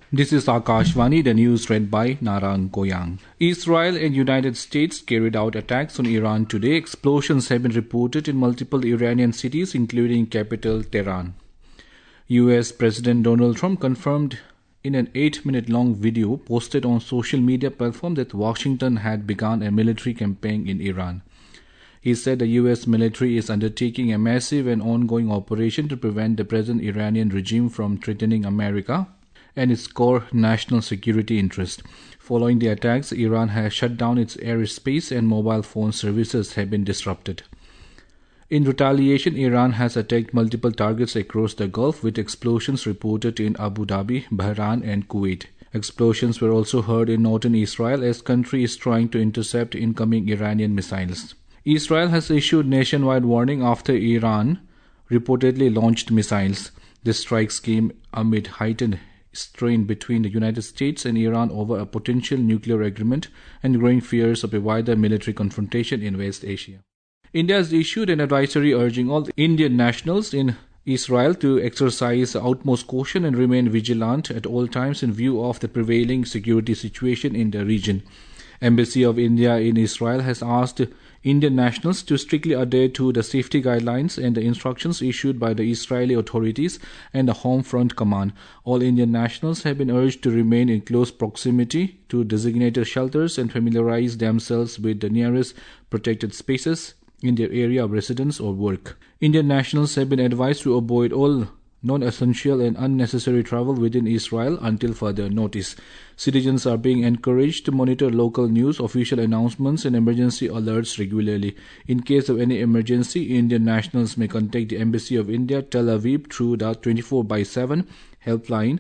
This is Akashvani, the news read by Narang Goyang. Israel and United States carried out attacks on Iran today. Explosions have been reported in multiple Iranian cities, including capital Tehran. US President Donald Trump confirmed in an 8-minute-long video posted on social media platform that Washington had begun a military campaign in Iran. He said the US military is undertaking a massive and ongoing operation to prevent the present Iranian regime from threatening America and its core national security interest. Following the attacks, Iran has shut down its airspace and mobile phone services have been disrupted. In retaliation, Iran has attacked multiple targets across the Gulf, with explosions reported in Abu Dhabi, Bahrain and Kuwait. Explosions were also heard in northern Israel as country is trying to intercept incoming Iranian missiles. Israel has issued nationwide warning after Iran reportedly launched missiles. The strikes came amid heightened strain between the United States and Iran over a potential nuclear agreement and growing fears of a wider military confrontation in West Asia. India has issued an advisory urging all Indian nationals in Israel to exercise utmost caution and remain vigilant at all times in view of the prevailing security situation in the region. Embassy of India in Israel has asked Indian nationals to strictly adhere to the safety guidelines and the instructions issued by the Israeli authorities and the Home Front Command. All Indian nationals have been urged to remain in close proximity to designated shelters and familiarize themselves with the nearest protected spaces in their area of residence or work. Indian nationals have been advised to avoid all non-essential and unnecessary travel within Israel until further notice. Citizens are being encouraged to monitor local news, official announcements and emergency alerts regularly. In case of any emergency, Indian nationals may contact the Embassy of India, Tel Aviv through the 24/7 helpline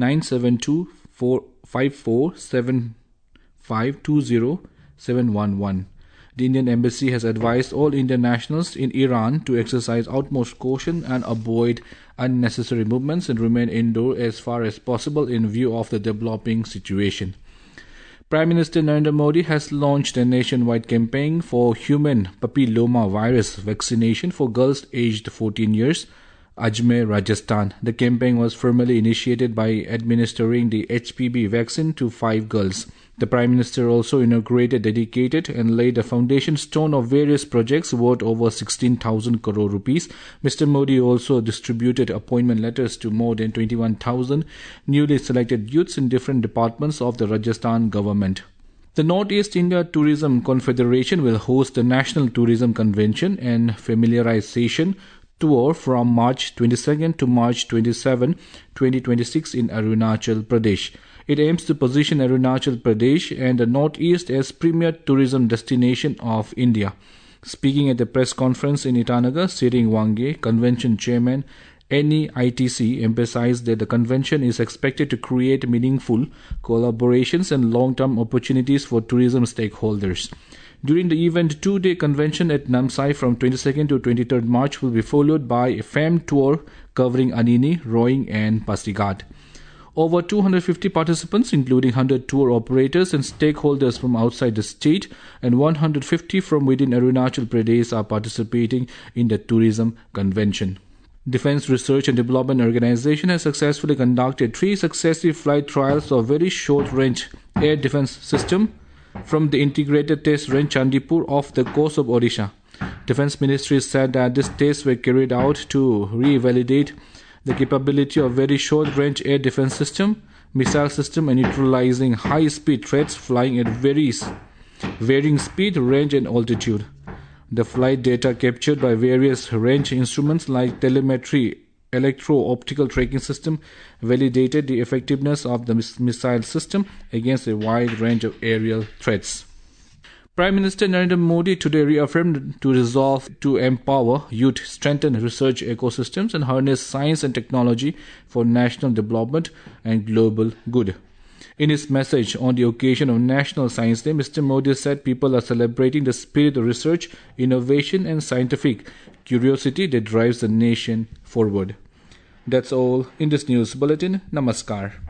972-454-7520711. The Indian Embassy has advised all Indian nationals in Iran to exercise utmost caution and avoid unnecessary movements and remain indoors as far as possible in view of the developing situation. Prime Minister Narendra Modi has launched a nationwide campaign for human papillomavirus vaccination for girls aged 14 years. Ajmer, Rajasthan. The campaign was formally initiated by administering the HPV vaccine to 5 girls. The Prime Minister also inaugurated, dedicated and laid a foundation stone of various projects worth over 16,000 crore rupees. Mr. Modi also distributed appointment letters to more than 21,000 newly selected youths in different departments of the Rajasthan government. The Northeast India Tourism Confederation will host the National Tourism Convention and Familiarization Tour from March 22nd to March 27, 2026 in Arunachal Pradesh. It aims to position Arunachal Pradesh and the Northeast as premier tourism destination of India. Speaking at the press conference in Itanagar, Sering Wange, convention chairman NEITC, emphasized that the convention is expected to create meaningful collaborations and long-term opportunities for tourism stakeholders. During the event, 2-day convention at Namsai from 22nd to 23rd March will be followed by a FAM tour covering Anini, Roing and Pasighat. Over 250 participants, including 100 tour operators and stakeholders from outside the state, and 150 from within Arunachal Pradesh are participating in the tourism convention. Defense Research and Development Organization has successfully conducted 3 successive flight trials of very short-range air defense system from the integrated test range Chandipur off the coast of Odisha. Defense Ministry said that these tests were carried out to revalidate the capability of very short-range air defense system, missile system and neutralizing high-speed threats flying at varying speed, range and altitude. The flight data captured by various range instruments like telemetry, electro-optical tracking system validated the effectiveness of the missile system against a wide range of aerial threats. Prime Minister Narendra Modi today reaffirmed to resolve to empower youth, strengthen research ecosystems and harness science and technology for national development and global good. In his message on the occasion of National Science Day, Mr. Modi said people are celebrating the spirit of research, innovation and scientific curiosity that drives the nation forward. That's all in this news bulletin. Namaskar.